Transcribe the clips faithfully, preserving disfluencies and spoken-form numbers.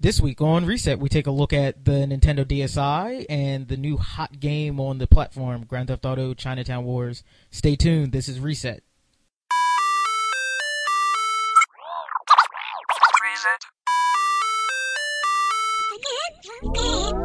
This week on Reset, we take a look at the Nintendo D S i and the new hot game on the platform, Grand Theft Auto Chinatown Wars. Stay tuned. This is Reset. Reset.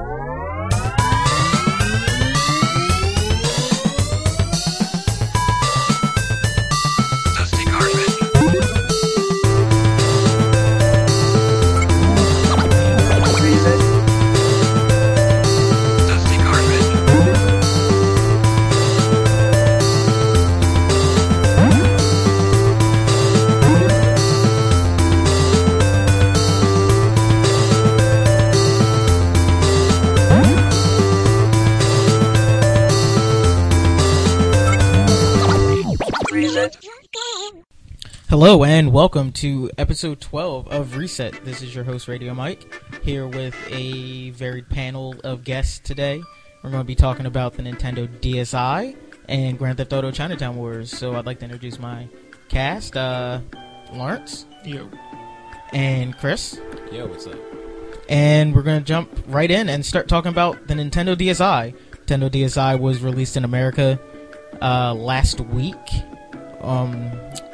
Hello and welcome to episode twelve of Reset. This is your host, Radio Mike, here with a varied panel of guests today. We're going to be talking about the Nintendo D S i and Grand Theft Auto Chinatown Wars. So I'd like to introduce my cast, uh, Lawrence. Yo. And Chris. Yo, what's up? And we're going to jump right in and start talking about the Nintendo D S i. Nintendo D S i was released in America uh, last week. Um...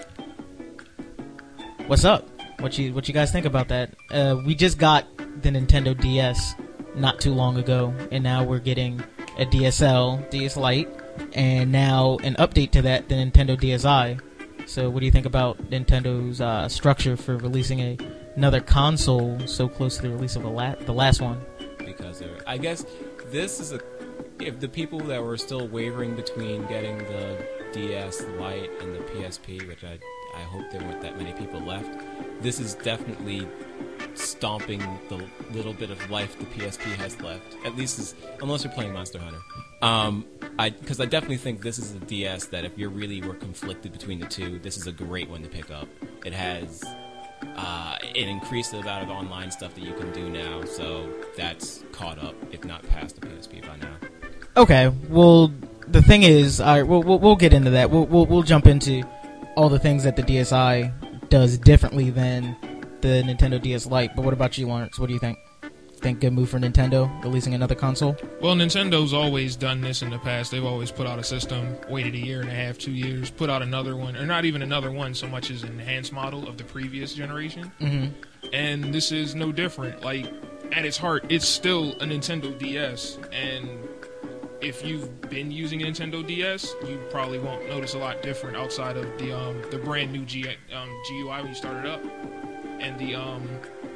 What's up? What you what you guys think about that? Uh, we just got the Nintendo D S not too long ago, and now we're getting a D S L, D S Lite, and now an update to that, the Nintendo D S i. So what do you think about Nintendo's uh, structure for releasing a, another console so close to the release of a la- the last one? Because I guess this is a... If the people that were still wavering between getting the D S Lite and the P S P, which I... I hope there weren't that many people left. This is definitely stomping the little bit of life the P S P has left. At least, as, unless you're playing Monster Hunter. Um, I because I definitely think this is a D S that if you really were conflicted between the two, this is a great one to pick up. It has uh, it increased the amount of online stuff that you can do now, so that's caught up, if not past the P S P by now. Okay, well, the thing is, all right, we'll, we'll, we'll get into that. We'll, we'll, we'll jump into all the things that the D S i does differently than the Nintendo D S Lite. But what about you, Lawrence? What do you think? Think good move for Nintendo, releasing another console? Well, Nintendo's always done this in the past. They've always put out a system, waited a year and a half, two years, put out another one, or not even another one so much as an enhanced model of the previous generation. Mm-hmm. And this is no different. Like, at its heart, it's still a Nintendo D S, and if you've been using a Nintendo D S, you probably won't notice a lot different outside of the um, the brand new G, um, G U I when you start it up, and the um,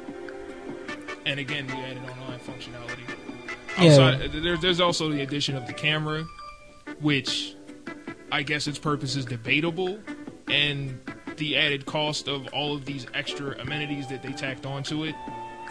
and again the added online functionality. Outside, yeah. there, there's also the addition of the camera, which I guess its purpose is debatable, and the added cost of all of these extra amenities that they tacked onto it.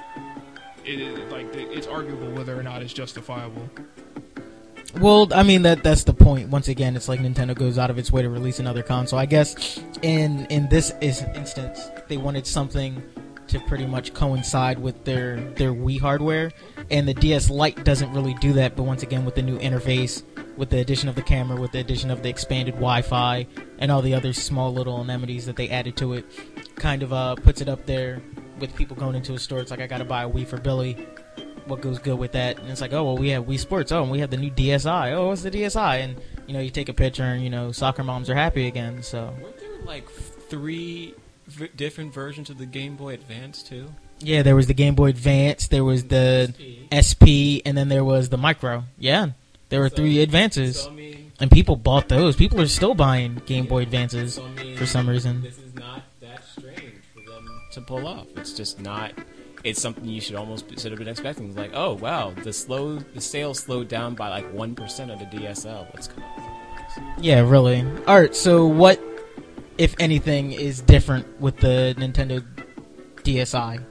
It is like it's arguable whether or not it's justifiable. Well, I mean, that that's the point. Once again, it's like Nintendo goes out of its way to release another console. I guess in in this is, instance, they wanted something to pretty much coincide with their, their Wii hardware, and the D S Lite doesn't really do that, but once again, with the new interface, with the addition of the camera, with the addition of the expanded Wi-Fi, and all the other small little amenities that they added to it, kind of uh, puts it up there with people going into a store. It's like, I gotta buy a Wii for Billy. What goes good with that? And it's like, oh, well, we have Wii Sports. Oh, and we have the new D S i. Oh, what's the D S i? And, you know, you take a picture and, you know, soccer moms are happy again, so. Weren't there, like, three v- different versions of the Game Boy Advance, too? Yeah, there was the Game Boy Advance, there was the S P, S P and then there was the Micro. Yeah, there were so, three Advances. So, I mean, and people bought those. People are still buying Game yeah, Boy Advances so, I mean, for some reason. This is not that strange for them to pull off. It's just not... It's something you should almost should have been expecting. It's like, oh wow, the slow the sales slowed down by like one percent of the D S L. Let's come on. Yeah, really. All right. So, what, if anything, is different with the Nintendo D S i?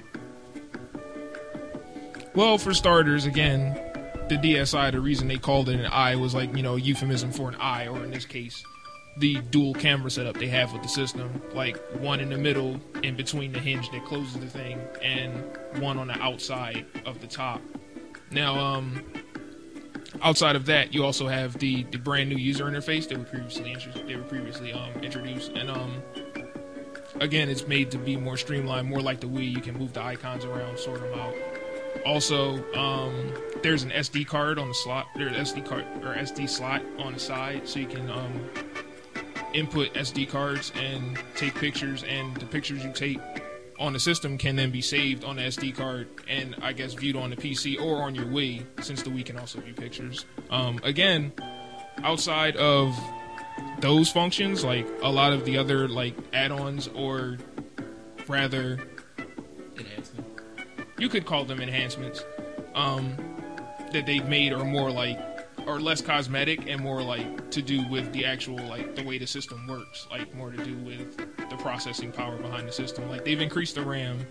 Well, for starters, again, the D S i. The reason they called it an I was like you know euphemism for an eye, or in this case, the dual camera setup they have with the system, like one in the middle in between the hinge that closes the thing and one on the outside of the top. Now, um, outside of that, you also have the, the brand new user interface that we previously intru- they were previously um, introduced, and um, again, it's made to be more streamlined, more like the Wii. You can move the icons around, sort them out. Also, um, there's an S D card on the slot. There's an S D card or S D slot on the side, so you can um, input S D cards and take pictures, and the pictures you take on the system can then be saved on the S D card and I guess viewed on the P C or on your Wii, since the Wii can also view pictures. Um, again, outside of those functions, like a lot of the other like add-ons, or rather Enhancement. you could call them enhancements, um, that they've made are more like, or less cosmetic and more like to do with the actual, like the way the system works, like more to do with the processing power behind the system. Like they've increased the RAM,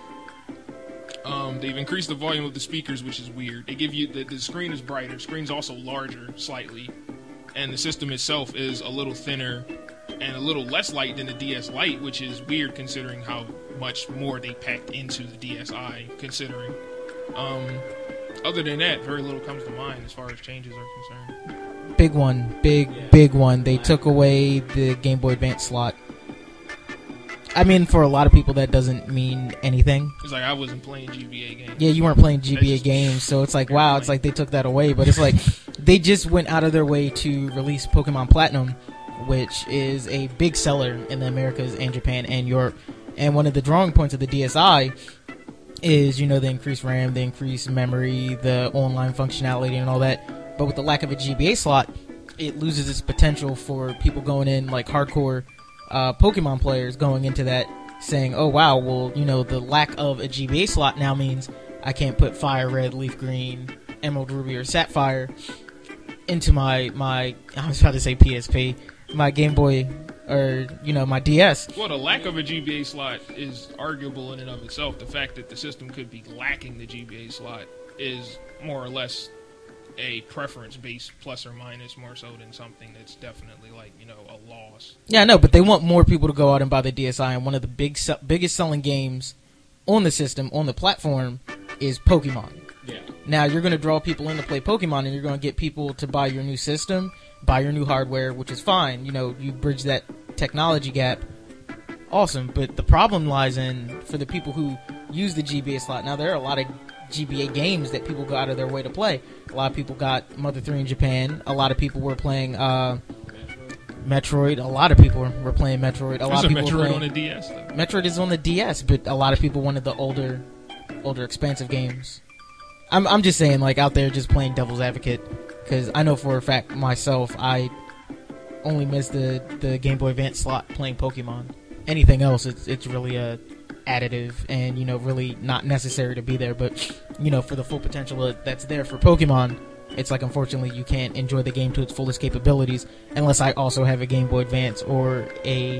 um, they've increased the volume of the speakers, which is weird. They give you, the, the screen is brighter, the screen's also larger slightly, and the system itself is a little thinner and a little less light than the D S Lite, which is weird considering how much more they packed into the D S i, considering. Um, other than that, very little comes to mind as far as changes are concerned. Big one, big, Yeah. big one. They took away the Game Boy Advance slot. I mean, for a lot of people, that doesn't mean anything. It's like I wasn't playing G B A games. Yeah, you weren't playing G B A just- games, so it's like, wow, it's like they took that away. But it's like, they just went out of their way to release Pokemon Platinum, which is a big seller in the Americas and Japan and Europe. And one of the drawing points of the D S i is, you know, the increased RAM, the increased memory, the online functionality and all that. But with the lack of a G B A slot, it loses its potential for people going in, like hardcore uh, Pokemon players going into that, saying, oh wow, well, you know, the lack of a G B A slot now means I can't put Fire Red, Leaf Green, Emerald Ruby, or Sapphire into my, my I was about to say P S P, my Game Boy, or, you know, my D S. Well, the lack of a G B A slot is arguable in and of itself. The fact that the system could be lacking the G B A slot is more or less a preference based, plus or minus, more so than something that's definitely like, you know, a loss. Yeah, I know, but they want more people to go out and buy the D S i, and one of the big se- biggest selling games on the system, on the platform, is Pokemon. Yeah. Now, you're going to draw people in to play Pokemon, and you're going to get people to buy your new system, buy your new hardware, which is fine. You know, you bridge that technology gap. Awesome. But the problem lies in, for the people who use the G B A slot. Now, there are a lot of G B A games that people go out of their way to play. A lot of people got Mother three in Japan. A lot of people were playing uh, Metroid. A lot of people were, were playing Metroid. A lot There's of a people were Metroid playing... on the D S, though. Metroid is on the D S, but a lot of people wanted the older, older, expansive games. I'm, I'm just saying, like, out there just playing devil's advocate, because I know for a fact myself, I only miss the, the Game Boy Advance slot playing Pokemon. Anything else, it's it's really a additive and, you know, really not necessary to be there. But, you know, for the full potential that's there for Pokemon, it's like, unfortunately, you can't enjoy the game to its fullest capabilities unless I also have a Game Boy Advance or a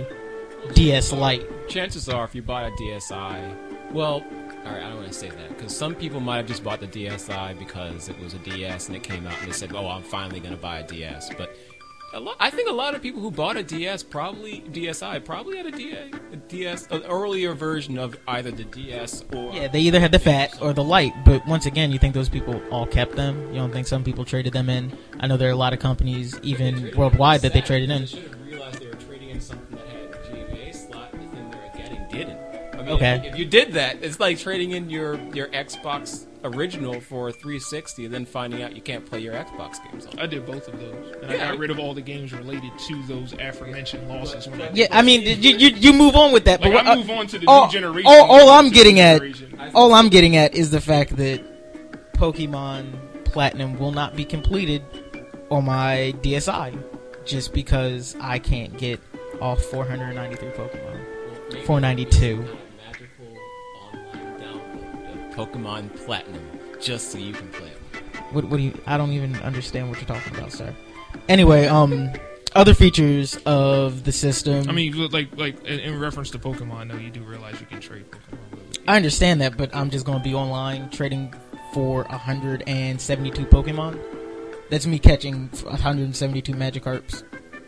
D S Lite. Chances are, if you bought a D S i, well, alright, I don't want to say that, because some people might have just bought the D S i because it was a D S and it came out and they said, oh, I'm finally going to buy a D S. But a lot, I think a lot of people who bought a D S, probably D S i, probably had a, D A, a D S, an earlier version of either the D S or... Yeah, they either had the fat or the light, but once again, you think those people all kept them? You don't think some people traded them in? I know there are a lot of companies, even worldwide, that they traded in. They should have realized they were trading in something that had a G B A slot, the thing they were getting didn't. I mean, Okay. if, if you did that, it's like trading in your, your Xbox original for three sixty and then finding out you can't play your Xbox games on it. I did both of those, and I Yeah. got rid of all the games related to those aforementioned losses. When I Yeah, I mean, you you, you move on with that, like, but I what- move on to the all, new generation. all, all I'm to the getting new at, generation. all I'm getting at is the fact that Pokemon Platinum will not be completed on my D S i, just because I can't get all four hundred ninety-three Pokemon. four ninety-two. Magical online download of Pokemon Platinum just so you can play them. What, what do you? I don't even understand what you're talking about, sir. Anyway, um, other features of the system. I mean, like like in, in reference to Pokemon, though, you do realize you can trade Pokemon. I understand that, but I'm just going to be online trading for one hundred seventy-two Pokemon. That's me catching one hundred seventy-two Magikarps,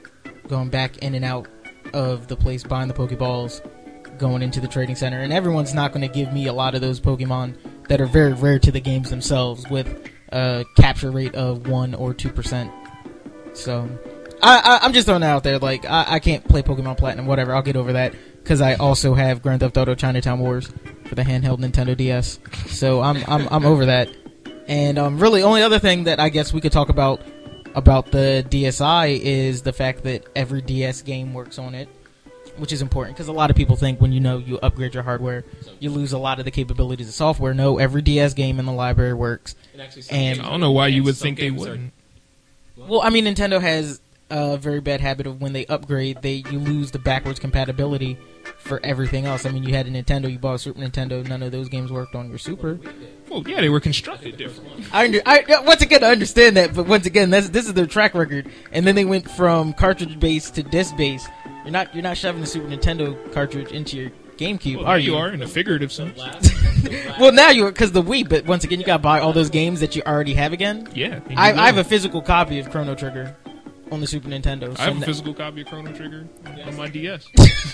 going back in and out of the place, buying the Pokeballs, going into the trading center, and everyone's not going to give me a lot of those Pokemon that are very rare to the games themselves, with a capture rate of one or two percent. So, I, I, I'm just throwing that out there. Like, I, I can't play Pokemon Platinum, whatever. I'll get over that. because I also have Grand Theft Auto Chinatown Wars for the handheld Nintendo D S. So I'm I'm I'm over that. And um, really, only other thing that I guess we could talk about about the D S i is the fact that every D S game works on it, which is important because a lot of people think when you know you upgrade your hardware, you lose a lot of the capabilities of software. No, every D S game in the library works. And I don't know why you would think they wouldn't. Well, I mean, Nintendo has a very bad habit of when they upgrade, they you lose the backwards compatibility for everything else. I mean, you had a Nintendo, you bought a Super Nintendo, none of those games worked on your Super. Well, yeah, they were constructed differently. I, under, I once again I understand that, but once again, that's, this is their track record. And then they went from cartridge based to disc based. You're not you're not shoving the Super Nintendo cartridge into your GameCube, Well, are you? you? are in a figurative sense. Well, now you are because the Wii. But once again, you gotta buy all those games that you already have again. Yeah, you I, do. I have a physical copy of Chrono Trigger on the Super Nintendo. So I have a na- physical copy of Chrono Trigger on my D S.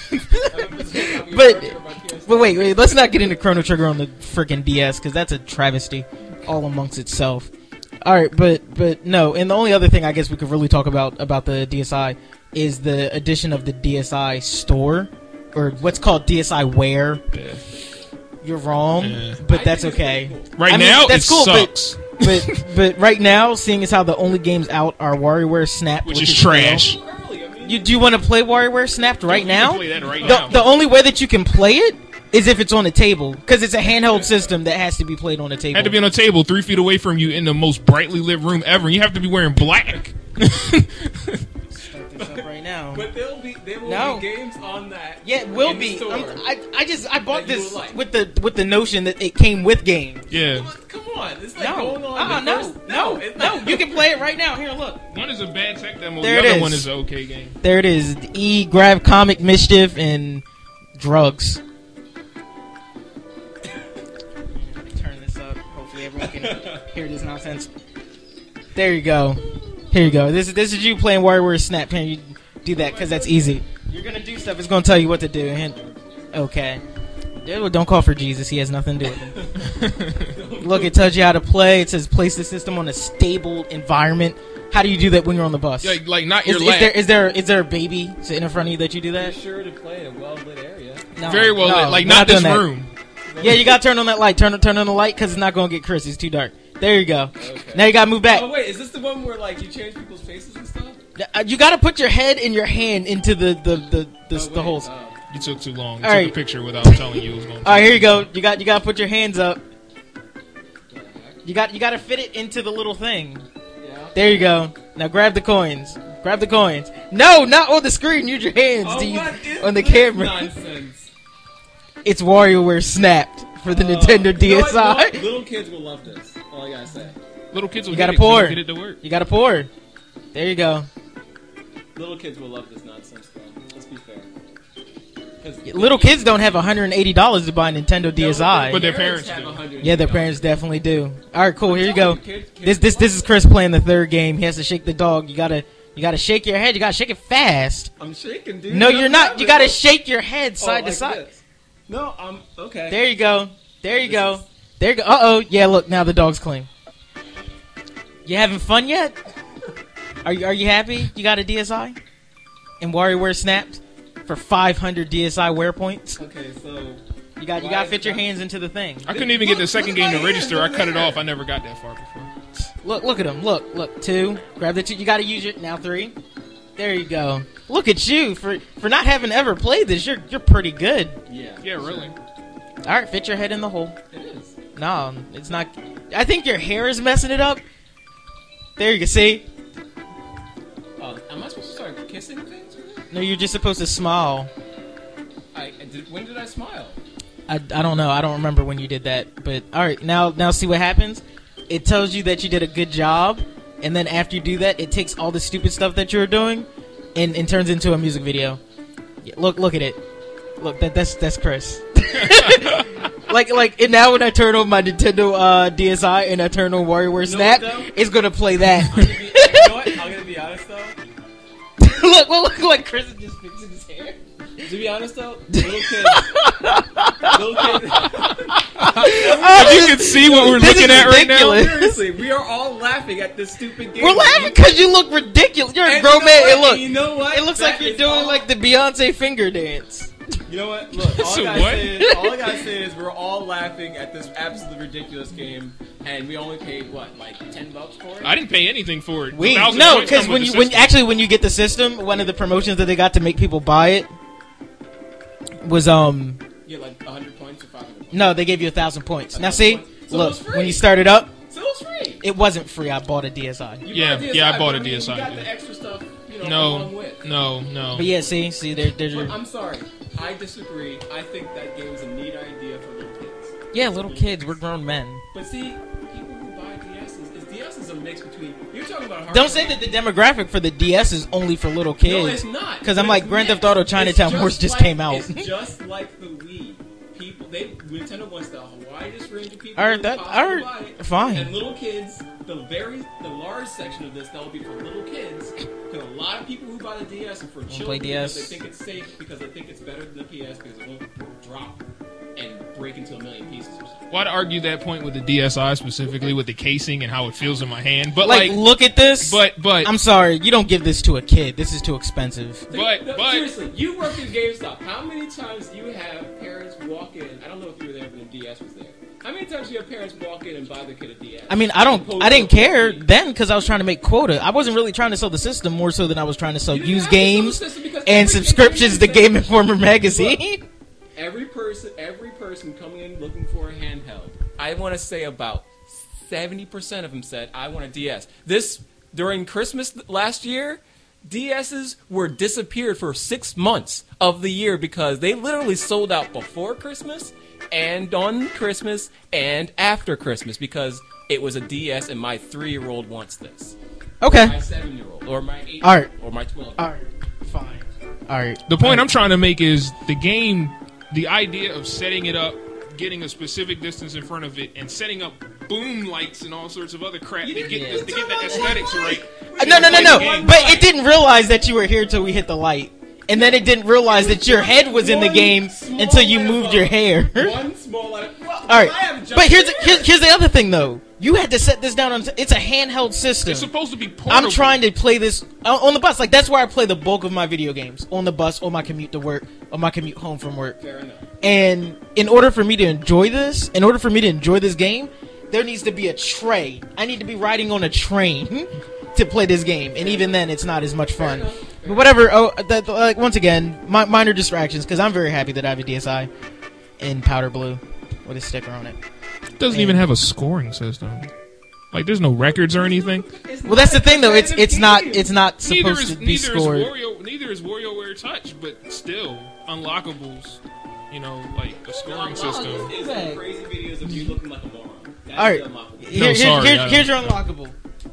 But but wait, wait, let's not get into Chrono Trigger on the freaking D S because that's a travesty all amongst itself. All right, but but no, and the only other thing I guess we could really talk about about the D S i is the addition of the D S i store or what's called D S i Wear. Yeah. You're wrong, Yeah. but that's okay. Right I mean, now, that's it cool, sucks. But, but but right now, seeing as how the only games out are WarioWare Snapped, Which is trash. You do you want to play WarioWare Snapped right You now? can play that right the, now. the only way that you can play it is if it's on a table, because it's a handheld system that has to be played on a table. Had to be on a table three feet away from you in the most brightly lit room ever. You have to be wearing black. Start this up right now. But there'll be there will No. be games on that. Yeah, it will in the be. store. I'm- I I just I bought That you this will like. with the with the notion that it came with game. Yeah. Come on, it's like No, going on. uh-uh, the no, first- no, it's no. not. You can play it right now. Here, look. One is a bad tech demo. There the it other is. one is an okay game. There it is. E grab comic mischief and drugs. Turn this up. Hopefully everyone can hear this nonsense. There you go. Here you go. This is this is you playing WarioWare Snap. Can you do that? Because that's easy. You're gonna do stuff. It's gonna tell you what to do. And okay. Dude, don't call for Jesus. He has nothing to do with it. Look, it tells you how to play. It says place the system on a stable environment. How do you do that when you're on the bus? Like, like not Is, your is lap. there is there is there a baby sitting in front of you that you do Be that? sure to play in a well lit area. No, Very well no, lit. Like, we're not, this doing that. room. Yeah, you gotta turn on that light. Turn turn on the light because it's not gonna get Chris. It's too dark. There you go. Okay. Now you gotta move back. Oh wait, is this the one where like you change people's faces and stuff? Uh, You gotta put your head and your hand into the the the the, Oh, the wait, holes. oh. You took too long. You All took right. a picture without telling you it was going to. All right, here you go. You got you gotta put your hands up. You got you gotta fit it into the little thing. Yeah. There you go. Now grab the coins. Grab the coins. No, not on the screen. Use your hands Oh, to use what is on the this camera. Nonsense. It's WarioWare Snapped for the Uh, Nintendo you know what, D S i. you know what? Little kids will love this. All I gotta say. Little kids will You get gotta it 'cause pour. they'll get it to work. You gotta pour. There you go. Little kids will love this nonsense, though. Let's be fair. 'Cause Little kids don't have one hundred eighty dollars to buy a Nintendo D S i. But their parents have do. one hundred Yeah, their parents definitely do. All right, cool. Here you go. Kids- kids This this this is Chris playing the third game. He has to shake the dog. You gotta you gotta shake your head. You gotta shake it fast. I'm shaking, dude. No, That's you're not. You it. gotta shake your head Oh, side to like side. this. No, I'm okay. There you go. There you This go. is- There you go. Uh oh. Yeah. Look, now the dog's clean. You having fun yet? Are you Are you happy? You got a D S i? And WarioWare Snapped for five hundred D S i wear points. Okay, so You got you Why got to is fit your that- hands into the thing. I couldn't even get the Look- second look game at to my register. I hands, cut look it at off. that. I never got that far before. Look, look at him. Look, look. Two. Grab the two. You got to use your now three. There you go. Look at you for for not having ever played this. You're you're pretty good. yeah, Yeah, really. All right, fit your head in the hole. it is. No, it's not. I think your hair is messing it up. There you go. See? Uh, am I supposed to start kissing things with it? No, you're just supposed to smile. I, I did, when did I smile? I, I don't know. I don't remember when you did that. But all right, now now see what happens. It tells you that you did a good job, and then after you do that, it takes all the stupid stuff that you were doing, and, and turns into a music video. Yeah, look look at it. Look that that's that's Chris. like like and now when I turn on my Nintendo uh, D S i and I turn on WarioWare You know what, Snap, though? it's gonna play that. I'm gonna be, you know what? I'm gonna be honest though. look, look, look, like Chris is just fixing his hair. To be honest though, little kids, little kids. Oh, You this- can see what we're this looking is at right now. ridiculous. Seriously, we are all laughing at this stupid game. We're laughing because you look ridiculous. You're a And grown you know man. what? And look, And you know what? it looks That like you're is doing all- like the Beyonce finger dance. You know what? Look, all, So I gotta what? say is, all I gotta say is we're all laughing at this absolutely ridiculous game, and we only paid what, like ten bucks for it? I didn't pay anything for it. We A thousand no, points because come when with you the when system. actually when you get the system, one of the promotions that they got to make people buy it was um You get like a hundred points or five hundred points. no, they gave you a thousand points. A Now thousand see, points. So it look, was free. when you started up, So it was free. it wasn't free. I bought a D S I. You Yeah, bought a D S I, yeah, I bought but a mean, D S I, You got yeah. the extra stuff, you know, No, along with. no, no. But yeah, see, see, there, there's But your I'm sorry, I disagree. I think that game is a neat idea for little kids. yeah, little kids. We're grown men. But see, people who buy D Ss, is D S is a mix between. You're talking about. Don't say that the demographic for the D S is only for little kids. No, it's not. Because I'm It's like, Grand mixed. Theft Auto It's Chinatown Wars just like- came out. It's just like the Wii. People, they Nintendo wants the widest range of people. All right, who that- possibly all right, buy it. fine. And little kids, the very the large section of this that will be for little kids. Because a lot of people who buy the D S are for children play D S. because they think it's safe, because they think it's better than the P S, because it won't drop and break into a million pieces or something. Well, I'd argue that point with the D S I specifically with the casing and how it feels in my hand. But Like, like, look at this. but but I'm sorry, you don't give this to a kid. This is too expensive. But- no, but- seriously, you work at GameStop. How many times do you have parents walk in? I don't know if you were there when the D S was there. How many times do you have parents walk in and buy their kid a D S? I mean, I don't, I didn't care then because I was trying to make quota. I wasn't really trying to sell the system more so than I was trying to sell You didn't used have to sell the games system because and every- subscriptions to every- Game Informer magazine. Every person, every person coming in looking for a handheld, I want to say about seventy percent of them said, "I want a D S." This during Christmas th- last year, D Ss were disappeared for six months of the year because they literally sold out before Christmas and on Christmas and after Christmas because it was a D S and my three-year-old wants this, Okay. my seven-year-old, or my eight, All right. or my twelve. All right. Fine. All right. the point I'm trying to make is the game, the idea of setting it up, getting a specific distance in front of it, and setting up boom lights and all sorts of other crap to get, Yeah. the, to get the aesthetics right. Uh, No, no, no, no. Game. But it didn't realize that you were here till we hit the light. And then it didn't realize that your head was in the One game small until you light moved bulb. your hair. One small light. Well, All right. I have just But here's the, there. here's, here's the other thing, though. You had to set this down on. It's a handheld system. It's supposed to be portable. I'm trying to play this uh, on the bus. Like, that's where I play the bulk of my video games. On the bus, on my commute to work, on my commute home from work. Fair enough. And in order for me to enjoy this, in order for me to enjoy this game, there needs to be a tray. I need to be riding on a train to play this game. And even then, it's not as much fun. enough. Fair But whatever. Oh, that, like once again, mi- minor distractions because I'm very happy that I have a D S I in powder blue with a sticker on it. It doesn't even have a scoring system. Like, there's no records or anything. It's Well, that's the not thing, though. a It's it's not game. it's not Neither supposed is to be neither scored. is Wario. Neither is WarioWare Touch, but still unlockables. You know, like a scoring system. Is Right. crazy videos of you looking like a moron. That's All right. unlockable. Here, No, here- sorry, here- I don't- here's your unlockable.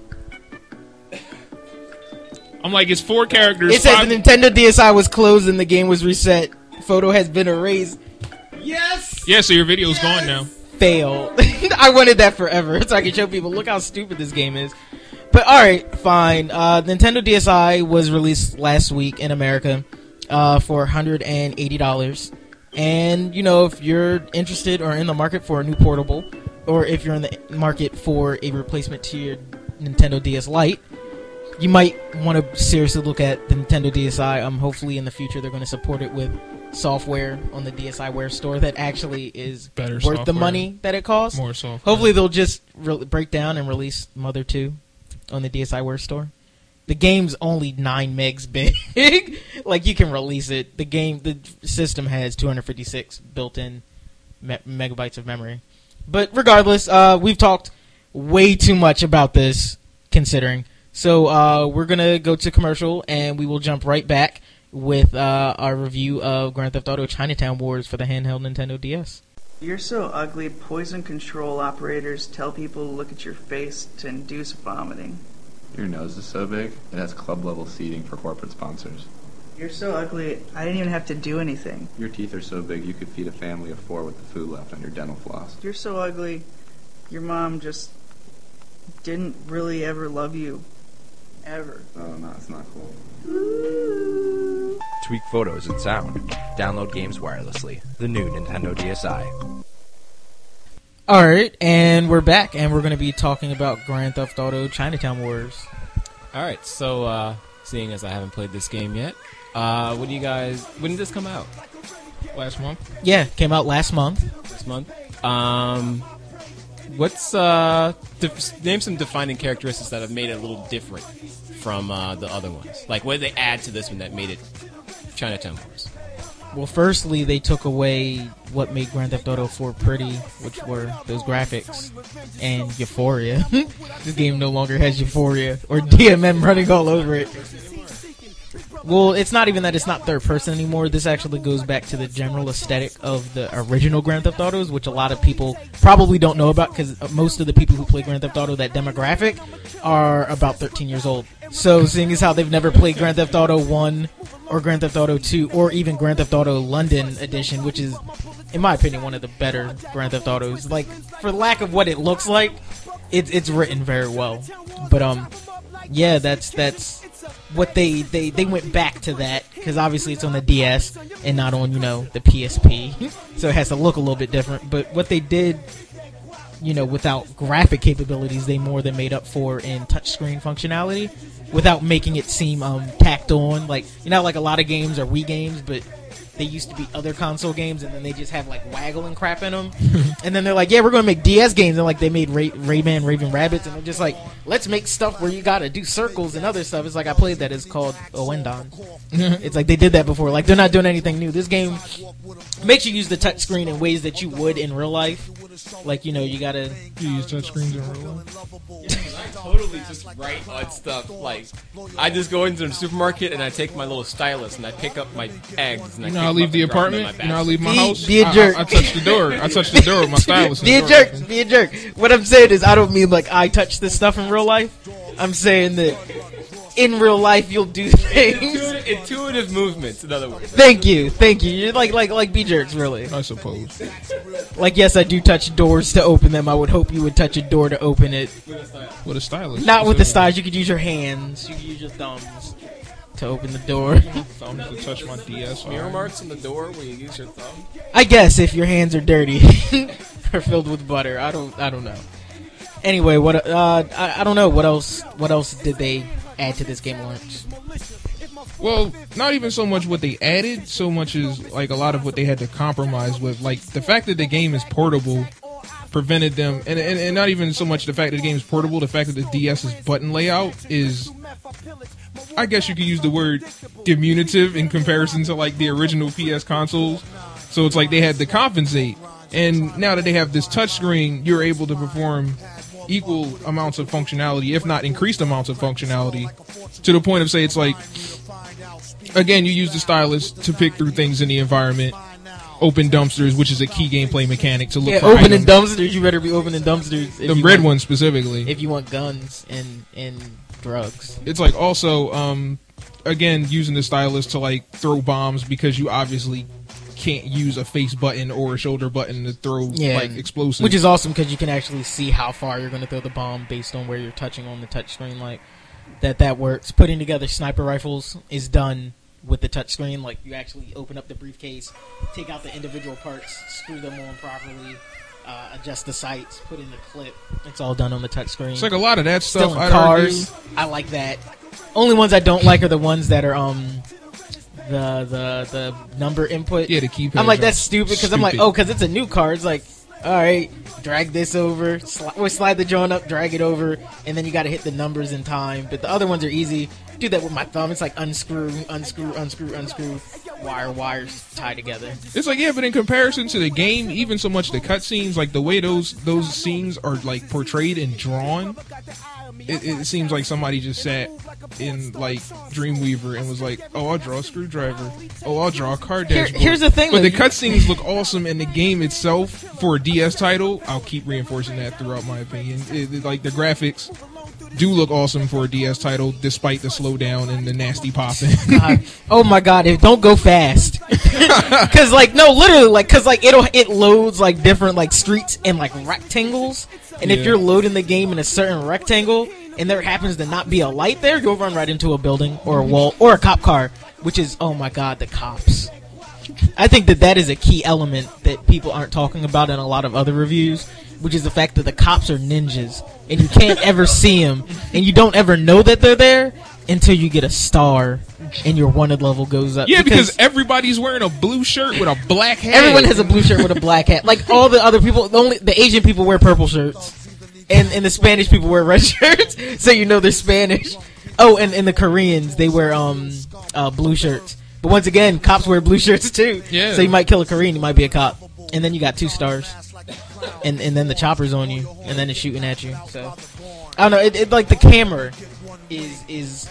I'm like, it's four characters. It says five- the Nintendo D S I was closed and the game was reset. Photo has been erased. Yes. yeah, so your video's gone now. Fail. I wanted that forever so I could show people, look how stupid this game is. But alright, fine. Uh, Nintendo D S I was released last week in America uh, for one hundred eighty dollars. And, you know, if you're interested or in the market for a new portable, or if you're in the market for a replacement to your Nintendo D S Lite, you might want to seriously look at the Nintendo D S I. Um, hopefully in the future they're going to support it with software on the DSiWare store that actually is Better worth the software. money that it costs. More software. Hopefully they'll just re- break down and release Mother two on the DSiWare store. The game's only nine megs big. Like, you can release it. The game, the system has two hundred fifty-six built-in me- megabytes of memory. But regardless, uh, we've talked way too much about this, considering. So uh, we're going to go to commercial, and we will jump right back with uh, our review of Grand Theft Auto Chinatown Wars for the handheld Nintendo D S. You're so ugly, poison control operators tell people to look at your face to induce vomiting. Your nose is so big, it has club-level seating for corporate sponsors. You're so ugly, I didn't even have to do anything. Your teeth are so big you could feed a family of four with the food left on your dental floss. You're so ugly, your mom just didn't really ever love you. Ever. Oh, no, it's not cool. Tweak photos and sound. Download games wirelessly. The new Nintendo D S I. Alright, and we're back, and we're going to be talking about Grand Theft Auto Chinatown Wars. Alright, so uh, seeing as I haven't played this game yet, uh, what do you guys... When did this come out? last month. Yeah, came out last month. This month. Um, what's uh, def- name some defining characteristics that have made it a little different from uh, the other ones. Like, what did they add to this one that made it Chinatown Wars? Well, firstly, they took away what made Grand Theft Auto four pretty, which were those graphics and Euphoria. This game no longer has Euphoria or D M M running all over it. Well, it's not even that it's not third person anymore. This actually goes back to the general aesthetic of the original Grand Theft Autos, which a lot of people probably don't know about because most of the people who play Grand Theft Auto, that demographic, are about thirteen years old. So, seeing as how they've never played Grand Theft Auto one or Grand Theft Auto two or even Grand Theft Auto London Edition, which is, in my opinion, one of the better Grand Theft Autos. Like, for lack of what it looks like, it's it's written very well. But um, yeah, that's that's. What they, they, they went back to that because obviously it's on the D S and not on, you know, the P S P, so it has to look a little bit different. But what they did, you know, without graphic capabilities, they more than made up for in touchscreen functionality without making it seem um tacked on. Like, you know, like a lot of games are Wii games, but they used to be other console games, and then they just have like waggle and crap in them. And then they're like, yeah, we're going to make D S games, and like they made Ray- Rayman Raving Rabbids, and they're just like, let's make stuff where you got to do circles and other stuff. It's like I played that. It's called Owendon. It's like they did that before. Like, they're not doing anything new. This game makes you use the touchscreen in ways that you would in real life. Like, you know, you got to You use touchscreens in real life. I totally just write on stuff. Like, I just go into the supermarket and I take my little stylus and I pick up my eggs and I You know, pick I them leave up the and drop them in apartment. my You know, I basket. leave my Be- house. be a I- jerk. I, I touch the door. I touch the door with my stylus. and be a the door jerk. opens. Be a jerk. What I'm saying is, I don't mean like I touch this stuff in real life. I'm saying that in real life you'll do things. Intuitive, intuitive movements, in other words. Thank you, thank you. You're like like like be jerks, really. I suppose. Like, yes, I do touch doors to open them. I would hope you would touch a door to open it. With a stylus. Not with the style. stylus. You could use your hands. You could use your thumbs to open the door. Thumbs to touch my D S. Mirror marks on the door where you use your thumb. I guess if your hands are dirty or filled with butter. I don't. I don't know. Anyway, what? Uh, I, I don't know what else. What else did they add to this game, Lawrence? Well, not even so much what they added, so much as like a lot of what they had to compromise with. Like the fact that the game is portable prevented them, and, and, and not even so much the fact that the game is portable, the fact that the DS's button layout is, I guess you could use the word diminutive in comparison to like the original P S consoles. So it's like they had to compensate. And now that they have this touchscreen, you're able to perform equal amounts of functionality, if not increased amounts of functionality, to the point of, say, it's like, again, you use the stylus to pick through things in the environment, open dumpsters, which is a key gameplay mechanic to look Yeah, for opening items. dumpsters. You better be opening dumpsters. if The you red want- one specifically. If you want guns and and drugs. It's like also, um, again, using the stylus to like throw bombs because you obviously can't use a face button or a shoulder button to throw Yeah, like explosives. which is awesome because you can actually see how far you're going to throw the bomb based on where you're touching on the touchscreen. Like that, that works. Putting together sniper rifles is done with the touchscreen. Like you actually open up the briefcase, take out the individual parts, screw them on properly, uh, adjust the sights, put in the clip. It's all done on the touchscreen. It's like a lot of that stuff. Still in I'd cars, argue. I like that. Only ones I don't like are the ones that are um the the the number input. Yeah, the keypad. I'm like, that's stupid because I'm like, Stupid. oh, because it's a new car. It's like, all right, drag this over, sli- or slide the joint up, drag it over, and then you got to hit the numbers in time. But the other ones are easy. Do that with my thumb. It's like unscrew, unscrew, unscrew, unscrew, wire, wires tie together. It's like, yeah, but in comparison to the game, even so much the cutscenes, like the way those those scenes are like portrayed and drawn, it, it seems like somebody just sat in like Dreamweaver and was like, oh, I'll draw a screwdriver. Oh, I'll draw a car Here, dashboard. here's the thing, But like, the cutscenes look awesome, and the game itself for a D S title, I'll keep reinforcing that throughout my opinion. It, it- like the graphics do look awesome for a D S title, despite the slowdown and the nasty popping. God. Oh my god! If, don't go fast, because like no, literally, like because like it'll it loads like different like streets and like rectangles, and if Yeah. you're loading the game in a certain rectangle and there happens to not be a light there, you'll run right into a building or a wall or a cop car, which is oh my god, the cops. I think that that is a key element that people aren't talking about in a lot of other reviews, which is the fact that the cops are ninjas and you can't ever see them, and you don't ever know that they're there until you get a star and your wanted level goes up. Yeah, because, because everybody's wearing a blue shirt with a black hat. Everyone has a blue shirt with a black hat. Like all the other people, the only the Asian people wear purple shirts, and and the Spanish people wear red shirts. So you know they're Spanish. Oh, and, and the Koreans, they wear um uh, blue shirts. But once again, cops wear blue shirts too. Yeah. So you might kill a Korean, you might be a cop, and then you got two stars, and and then the chopper's on you, and then it's shooting at you. So I don't know. It, it like the camera is is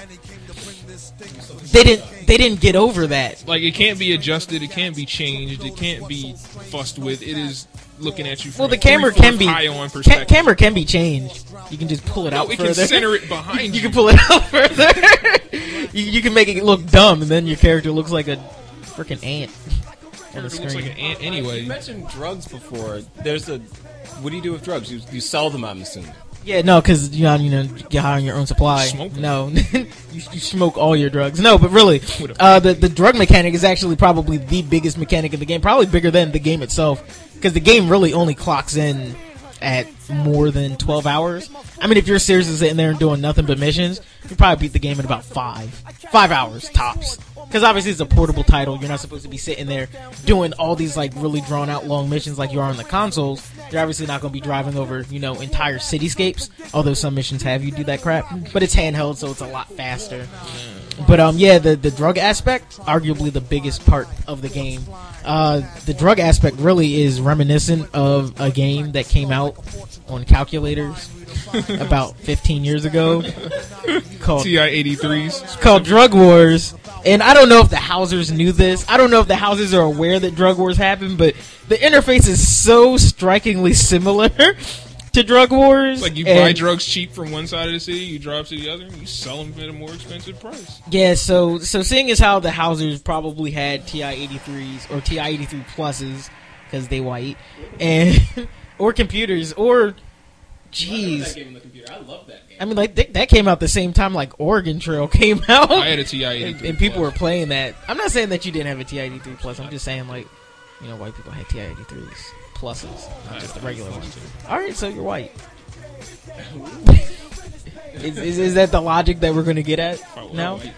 they didn't they didn't get over that. Like it can't be adjusted, it can't be changed, it can't be fussed with. It is looking at you from well, the a camera can be high on perspective. Ca- camera can be changed. You can just pull it no, out it further. can center it behind you. You can pull it out further. you, you can make it look dumb, and then your character looks like a freaking ant on the It screen. looks like an ant anyway. You mentioned drugs before. There's a. What do you do with drugs? You you sell them, I'm assuming. Yeah, no, because you know, you know, you're high on your own supply. Smoke them. No, you, you smoke all your drugs. No, but really, uh, the the drug mechanic is actually probably the biggest mechanic in the game. Probably bigger than the game itself, because the game really only clocks in at more than twelve hours. I mean, if you're seriously sitting there and doing nothing but missions, you probably beat the game in about five, five hours tops. Because obviously it's a portable title. You're not supposed to be sitting there doing all these like really drawn out long missions like you are on the consoles. You're obviously not going to be driving over, you know, entire cityscapes. Although some missions have you do that crap, but it's handheld, so it's a lot faster. But um, yeah, the the drug aspect, arguably the biggest part of the game. Uh, the drug aspect really is reminiscent of a game that came out on calculators about fifteen years ago called T I eighty-threes. called Drug Wars. And I don't know if the Housers knew this. I don't know if the Housers are aware that Drug Wars happened, but the interface is so strikingly similar to Drug Wars. Like you and buy drugs cheap from one side of the city, you drive to the other, and you sell them at a more expensive price. Yeah, so so seeing as how the Housers probably had T I eighty-threes or T I eighty-three pluses because they white, and or computers or jeez. I love that game. I mean, like th- that came out the same time like Oregon Trail came out. I had a T I and, eighty-three and people plus. were playing that. I'm not saying that you didn't have a T I eighty-three plus. I'm just saying like, you know, white people had T I eighty-threes pluses, not just the regular ones. All right, so you're white. is, is is that the logic that we're going to get at Oh, now? white.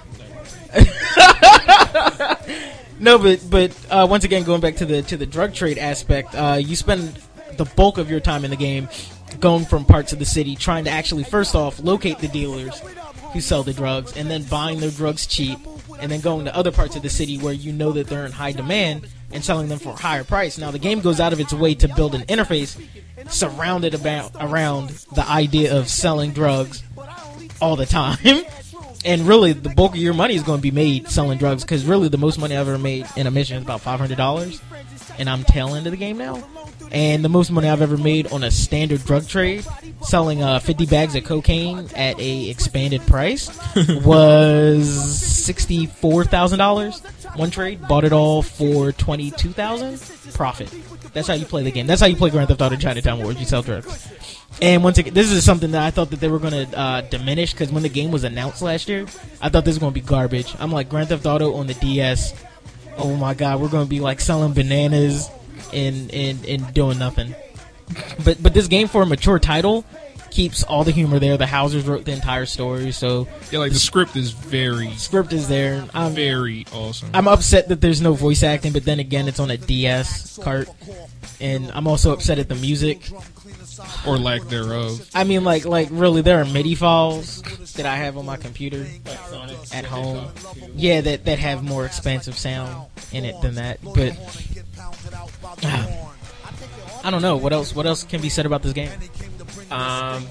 No, but but uh, once again, going back to the to the drug trade aspect, uh, you spend the bulk of your time in the game going from parts of the city trying to actually first off locate the dealers who sell the drugs, and then buying their drugs cheap, and then going to other parts of the city where you know that they're in high demand and selling them for a higher price. Now the game goes out of its way to build an interface surrounded about around the idea of selling drugs all the time. And really, the bulk of your money is going to be made selling drugs, because really the most money I've ever made in a mission is about five hundred dollars, and I'm tail end of the game now. And the most money I've ever made on a standard drug trade, selling uh, fifty bags of cocaine at a expanded price, was sixty-four thousand dollars. One trade, bought it all for twenty-two thousand dollars. Profit. That's how you play the game. That's how you play Grand Theft Auto Chinatown Wars. You sell drugs. And once again, this is something that I thought that they were going to uh, diminish, because when the game was announced last year, I thought this was going to be garbage. I'm like, Grand Theft Auto on the D S, oh my god, we're going to be like selling bananas and, and, and doing nothing. But but this game, for a mature title, keeps all the humor there. The Housers wrote the entire story, so Yeah, like the script is very, script is there. I'm, very awesome. I'm upset that there's no voice acting, but then again, it's on a D S cart. And I'm also upset at the music. Or lack thereof. I mean, like, like really, there are MIDI files that I have on my computer at home. Yeah, that that have more expansive sound in it than that. But uh, I don't know what else. What else can be said about this game? Um,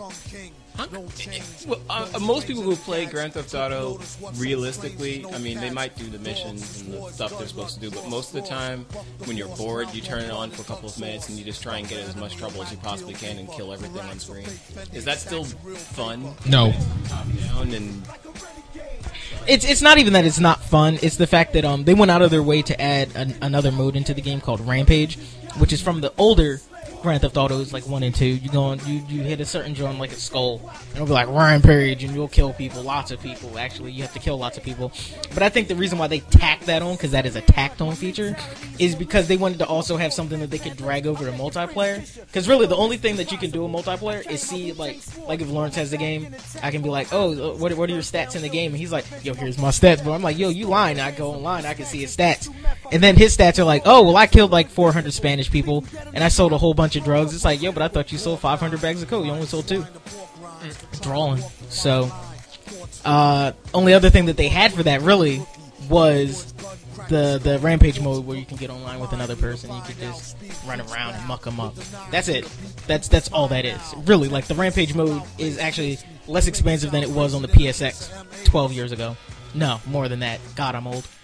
well, uh, most people who play Grand Theft Auto, realistically, I mean, they might do the missions and the stuff they're supposed to do, but most of the time, when you're bored, you turn it on for a couple of minutes and you just try and get as much trouble as you possibly can and kill everything on screen. Is that still fun? No. Top down and It's it's not even that it's not fun. It's the fact that um they went out of their way to add an, another mode into the game called Rampage, which is from the older Grand Theft Autos like one and two. You go on, you you hit a certain joint like a skull, and it'll be like Rampage, and you'll kill people, lots of people. Actually, you have to kill lots of people. But I think the reason why they tacked that on, because that is a tacked on feature, is because they wanted to also have something that they could drag over to multiplayer. Because really, the only thing that you can do in multiplayer is see like like if Lawrence has the game, I can be like, oh, what what are your stats in the game? And he's like, yo, here's my stats. But I'm like, yo, you lying? I go online, I can see his stats, and then his stats are like, oh, well, I killed like four hundred Spanish people, and I sold a whole bunch of drugs. It's like, yo, but I thought you sold five hundred bags of coke. You only sold two. Drawing. So, uh, only other thing that they had for that really was the the Rampage mode where you can get online with another person. You could just run around and muck them up. That's it. That's that's all that is. Really, like the Rampage mode is actually less expensive than it was on the P S X twelve years ago. No, more than that. God, I'm old.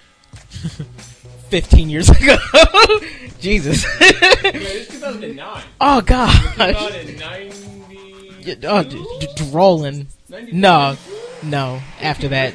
fifteen years ago. Jesus. It's two thousand nine. Oh, God. ninety Oh, d- d- rolling. No. No. After that.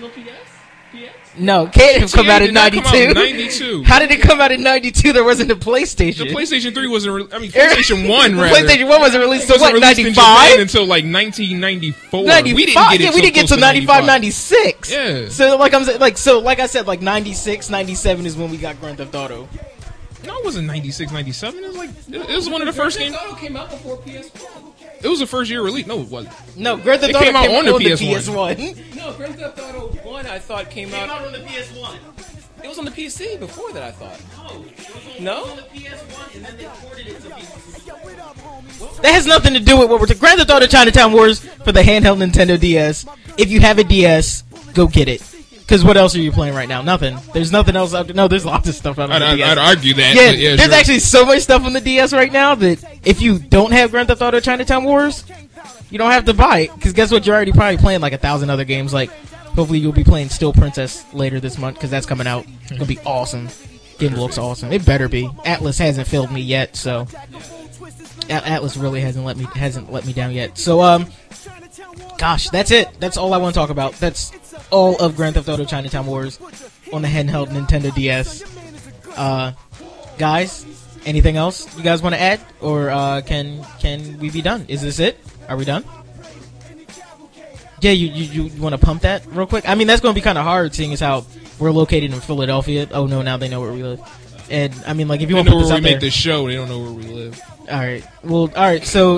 No, can't have come out in ninety-two. ninety-two. How did it come out in ninety-two? There wasn't a PlayStation. The PlayStation three wasn't. Re- I mean, PlayStation one. The Rather. PlayStation one wasn't released until wasn't what? released in ninety-five. Japan until like nineteen ninety-four. ninety-five. We didn't get it. Yeah, we didn't get till to ninety-five, ninety-six. Yeah. So like I'm saying, like so, like I said, like ninety-six, ninety-seven is when we got Grand Theft Auto. No, it wasn't ninety-six, ninety-seven. It was like it was one of the first games. Auto came out before P S one. It was the first year release. No, it wasn't. No, Grand Theft It Auto came out on the P S one. P S one. No, Grand Theft Auto one I thought came, out. on the P S one. It was on the P C before that, I thought. No? On the P S one, and then they ported it to P C. That has nothing to do with what we're talking. Grand Theft Auto Chinatown Wars for the handheld Nintendo D S. If you have a D S, go get it. Because what else are you playing right now? Nothing. There's nothing else out there. No, there's lots of stuff out on I'd, the I'd, D S. I'd argue that. Yeah, but yeah, there's sure. actually so much stuff on the D S right now that if you don't have Grand Theft Auto Chinatown Wars, you don't have to buy it. Because guess what? You're already probably playing like a thousand other games. Like, hopefully you'll be playing Still Princess later this month because that's coming out. It's gonna be awesome. Game looks awesome. It better be. Atlas hasn't failed me yet, so A- Atlas really hasn't let me hasn't let me down yet. So um, gosh, that's it. That's all I want to talk about. That's all of Grand Theft Auto Chinatown Wars on the handheld Nintendo D S. Uh, guys, anything else you guys want to add, or uh, can can we be done? Is this it? Are we done? Yeah, you you, you want to pump that real quick? I mean, that's going to be kind of hard, seeing as how we're located in Philadelphia. Oh no, now they know where we live. And I mean, like, if you They want to know put this where out we there, make this show. They don't know where we live. all right. Well, all right. So,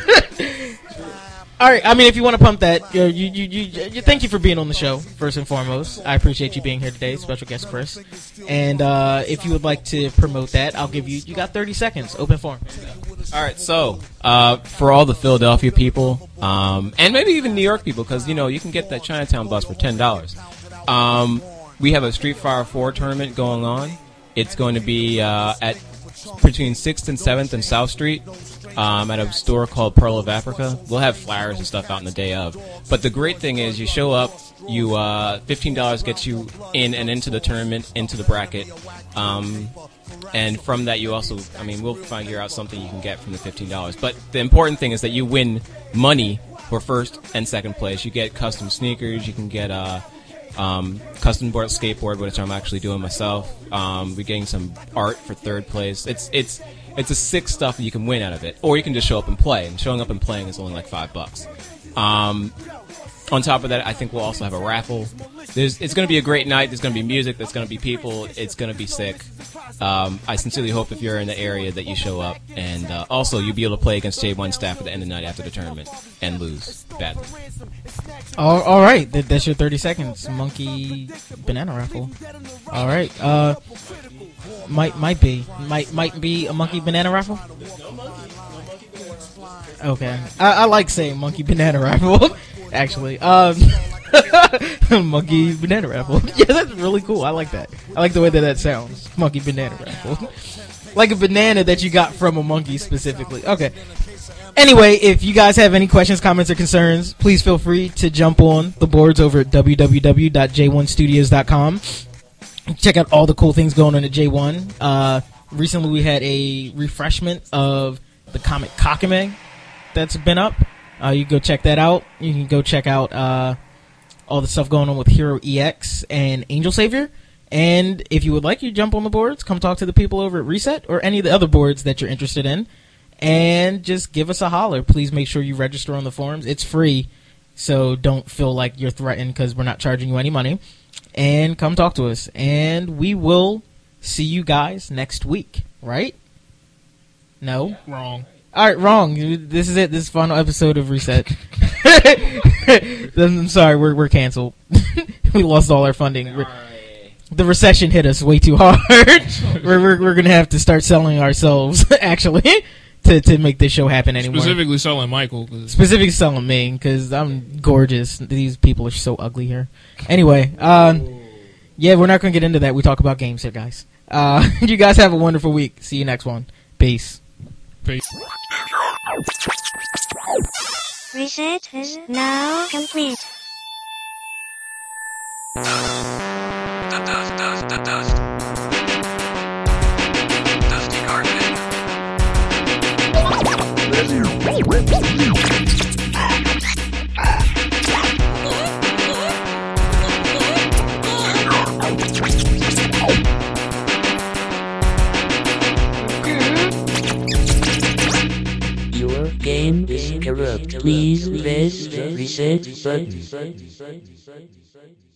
all right. I mean, if you want to pump that, you, you, you, you, you, thank you for being on the show. First and foremost, I appreciate you being here today, special guest Chris. And uh, if you would like to promote that, I'll give you. You got thirty seconds. Open forum. All right, so uh, for all the Philadelphia people, um, and maybe even New York people, because you know you can get that Chinatown bus for ten dollars. Um, we have a Street Fighter four tournament going on. It's going to be uh, at between sixth and seventh and South Street um, at a store called Pearl of Africa. We'll have flyers and stuff out in the day of. But the great thing is, you show up. You uh, fifteen dollars gets you in and into the tournament, into the bracket. Um, And from that, you also, I mean, we'll figure out something you can get from the fifteen dollars. But the important thing is that you win money for first and second place. You get custom sneakers. You can get a um, custom board skateboard, which I'm actually doing myself. Um, we're getting some art for third place. It's it's it's a sick stuff that you can win out of it. Or you can just show up and play. And showing up and playing is only like five bucks. Um, on top of that, I think we'll also have a raffle. There's, it's going to be a great night. There's going to be music. There's going to be people. It's going to be sick. Um, I sincerely hope if you're in the area that you show up. And uh, also, you'll be able to play against J one staff at the end of the night after the tournament and lose badly. All, all right, that, that's your thirty seconds. Monkey banana raffle. All right. Uh, might might be might might be a monkey banana raffle. Okay, I, I like saying monkey banana raffle. Actually, um, monkey banana raffle. Yeah, that's really cool. I like that. I like the way that that sounds. Monkey banana raffle. Like a banana that you got from a monkey specifically. Okay. Anyway, if you guys have any questions, comments, or concerns, please feel free to jump on the boards over at w w w dot j one studios dot com. Check out all the cool things going on at J one. Uh, recently, we had a refreshment of the comic Kakame that's been up. Uh, you can go check that out. You can go check out uh, all the stuff going on with Hero E X and Angel Savior. And if you would like, you jump on the boards, come talk to the people over at Reset or any of the other boards that you're interested in. and just give us a holler. Please make sure you register on the forums. It's free, so don't feel like you're threatened because we're not charging you any money. And come talk to us. And we will see you guys next week, right? No? Wrong. All right, wrong. This is it. This is the final episode of Reset. I'm sorry, we're we're canceled. We lost all our funding. We're, the recession hit us way too hard. we're we're, we're gonna have to start selling ourselves actually to to make this show happen anymore. Specifically selling Michael. Cause... Specifically selling me because I'm gorgeous. These people are so ugly here. Anyway, uh, yeah, we're not gonna get into that. We talk about games here, guys. Uh, you guys have a wonderful week. See you next one. Peace. Peace. Reset is now complete. Dust, dust, dust, dust, dust. Dusty carpet. Your game is corrupt. Please press the reset button.